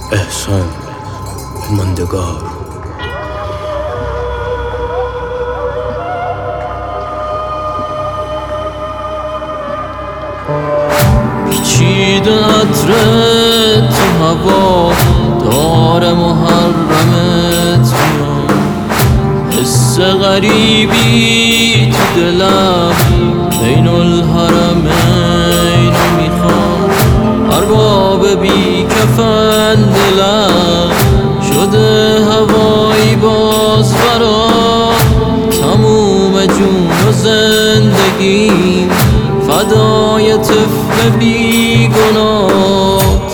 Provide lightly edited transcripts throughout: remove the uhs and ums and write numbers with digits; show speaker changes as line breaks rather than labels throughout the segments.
احسان به ماندگار.
پیچیده عطرت تو هوا داره محرمت میاد، حس غریبی تو دلم بین الحرمین میخواد. ارباب بی کفن دلم شده هوایی باز برا، تموم جون و زندگیم فدای طفل بی گناهت.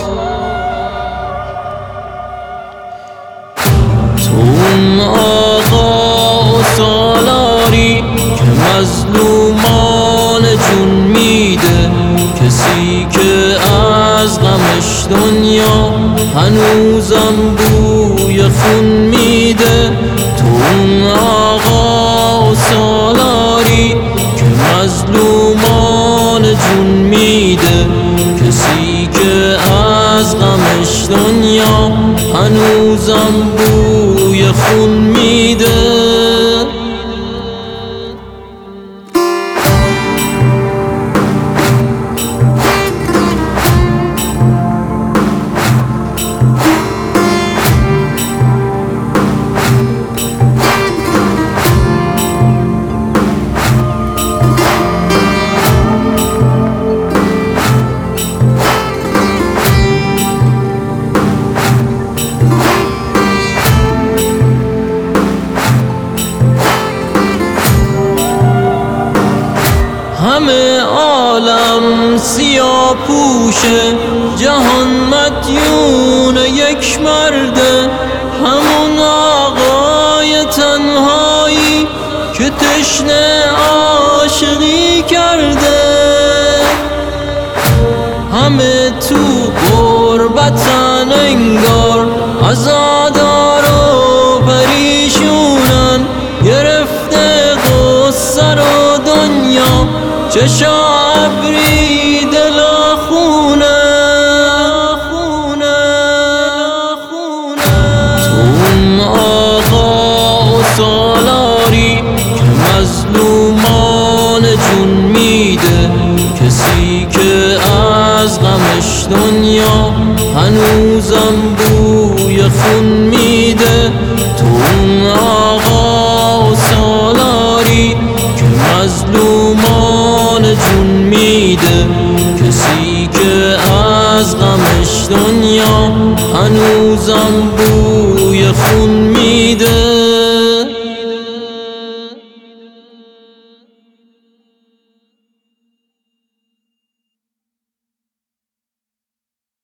تو اون آقا و سالاری که مظلومان جون میده، کسی که از غمش دنیا هنوزم بوی خون میده. تو اون آقا و سالاری که مظلومان جون میده، کسی که از غمش دنیا هنوزم بوی خون میده. همه عالم سیاه پوشه، جهان مدیون یک مرده، همون آقای تنهایی که تشنه عاشقی کرده. همه تو غربتن انگار، عزادار و پریشونن، گرفته غصه رو دنیا، چشا ابری دل خونه. تو اون آقا و سالاری که مظلومان جون میده، کسی که از غمش دنیا هنوزم بوی خون میده. تو اون آقا و سالاری که مظلومان جون میده، کسی که از غمش دنیا هنوزم بوی خون میده.